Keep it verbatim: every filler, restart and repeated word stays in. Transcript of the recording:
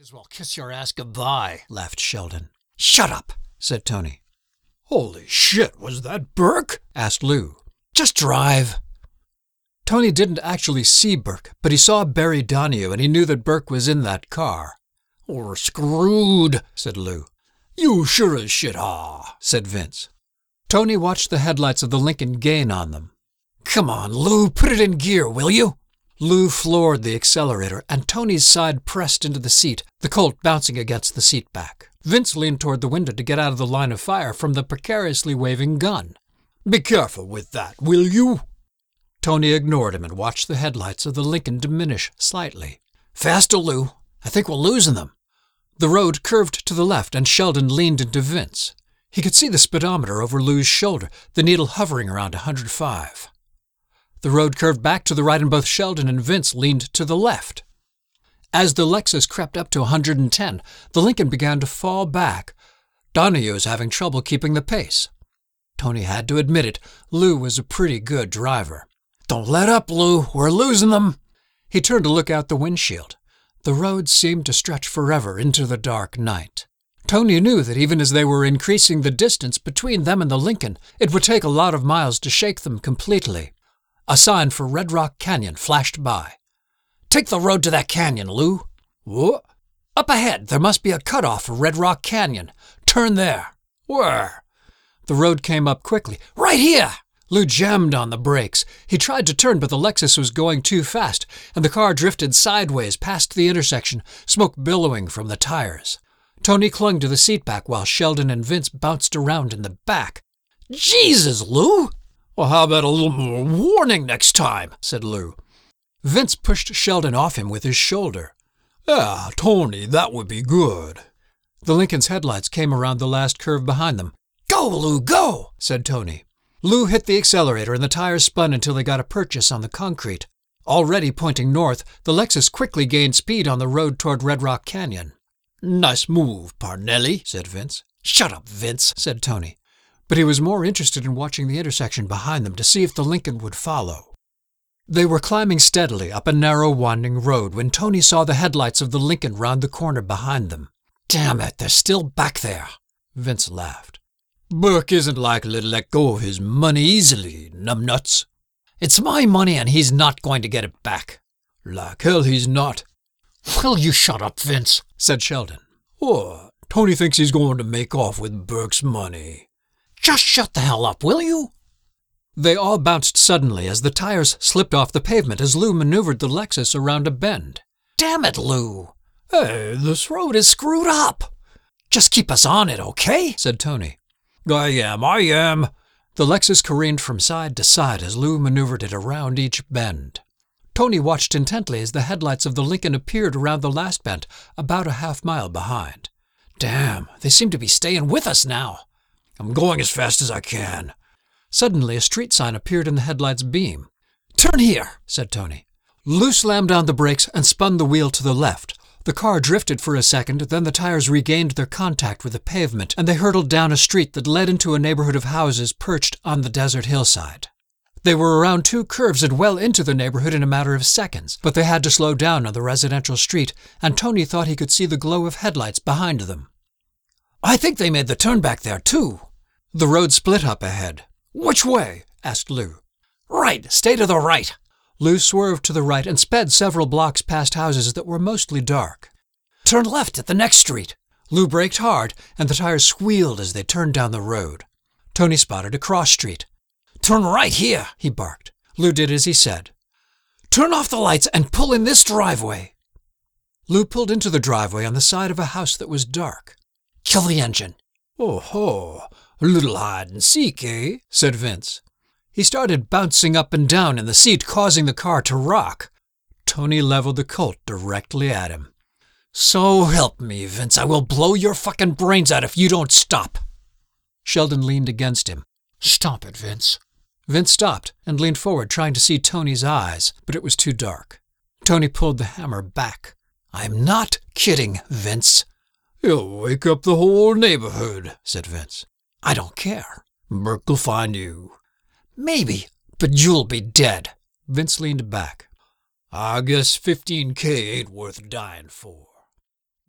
as well kiss your ass goodbye, laughed Sheldon. Shut up, said Tony. Holy shit, was that Burke? Asked Lou. Just drive. Tony didn't actually see Burke, but he saw Barry Donahue and he knew that Burke was in that car. We're screwed, said Lou. You sure as shit are, said Vince. Tony watched the headlights of the Lincoln gain on them. Come on, Lou, put it in gear, will you? Lou floored the accelerator, and Tony's side pressed into the seat, the Colt bouncing against the seat back. Vince leaned toward the window to get out of the line of fire from the precariously waving gun. Be careful with that, will you? Tony ignored him and watched the headlights of the Lincoln diminish slightly. Faster, Lou. I think we're losing them. The road curved to the left, and Sheldon leaned into Vince. He could see the speedometer over Lou's shoulder, the needle hovering around one hundred five. The road curved back to the right, and both Sheldon and Vince leaned to the left. As the Lexus crept up to one hundred ten, the Lincoln began to fall back. Donahue was having trouble keeping the pace. Tony had to admit it, Lou was a pretty good driver. Don't let up, Lou. We're losing them. He turned to look out the windshield. The road seemed to stretch forever into the dark night. Tony knew that even as they were increasing the distance between them and the Lincoln, it would take a lot of miles to shake them completely. A sign for Red Rock Canyon flashed by. Take the road to that canyon, Lou. What? Up ahead, there must be a cutoff for Red Rock Canyon. Turn there. Where? The road came up quickly. Right here! Lou jammed on the brakes. He tried to turn, but the Lexus was going too fast, and the car drifted sideways past the intersection, smoke billowing from the tires. Tony clung to the seat back while Sheldon and Vince bounced around in the back. Jesus, Lou! Well, how about a little more warning next time, said Lou. Vince pushed Sheldon off him with his shoulder. Ah, Tony, that would be good. The Lincoln's headlights came around the last curve behind them. Go, Lou, go, said Tony. Lou hit the accelerator and the tires spun until they got a purchase on the concrete. Already pointing north, the Lexus quickly gained speed on the road toward Red Rock Canyon. Nice move, Parnelli, said Vince. Shut up, Vince, said Tony. But he was more interested in watching the intersection behind them to see if the Lincoln would follow. They were climbing steadily up a narrow, winding road when Tony saw the headlights of the Lincoln round the corner behind them. Damn it, they're still back there, Vince laughed. Burke isn't likely to let go of his money easily, numbnuts. It's my money and he's not going to get it back. Like hell he's not. Will you shut up, Vince, said Sheldon. Oh, Tony thinks he's going to make off with Burke's money. Just shut the hell up, will you? They all bounced suddenly as the tires slipped off the pavement as Lou maneuvered the Lexus around a bend. Damn it, Lou. Hey, this road is screwed up. Just keep us on it, okay? Said Tony. I am, I am. The Lexus careened from side to side as Lou maneuvered it around each bend. Tony watched intently as the headlights of the Lincoln appeared around the last bend, about a half mile behind. Damn, they seem to be staying with us now. I'm going as fast as I can. Suddenly, a street sign appeared in the headlight's beam. Turn here, said Tony. Lou slammed on the brakes and spun the wheel to the left. The car drifted for a second, then the tires regained their contact with the pavement, and they hurtled down a street that led into a neighborhood of houses perched on the desert hillside. They were around two curves and well into the neighborhood in a matter of seconds, but they had to slow down on the residential street, and Tony thought he could see the glow of headlights behind them. I think they made the turn back there, too. The road split up ahead. Which way? Asked Lou. Right, stay to the right. Lou swerved to the right and sped several blocks past houses that were mostly dark. Turn left at the next street. Lou braked hard, and the tires squealed as they turned down the road. Tony spotted a cross street. Turn right here, he barked. Lou did as he said. Turn off the lights and pull in this driveway. Lou pulled into the driveway on the side of a house that was dark. Kill the engine. Oh ho, a little hide and seek, eh? Said Vince. He started bouncing up and down in the seat, causing the car to rock. Tony leveled the Colt directly at him. So help me, Vince, I will blow your fucking brains out if you don't stop. Sheldon leaned against him. Stop it, Vince. Vince stopped and leaned forward, trying to see Tony's eyes, but it was too dark. Tony pulled the hammer back. I'm not kidding, Vince. You'll wake up the whole neighborhood, said Vince. I don't care. Burke will find you. Maybe, but you'll be dead. Vince leaned back. I guess fifteen K ain't worth dying for.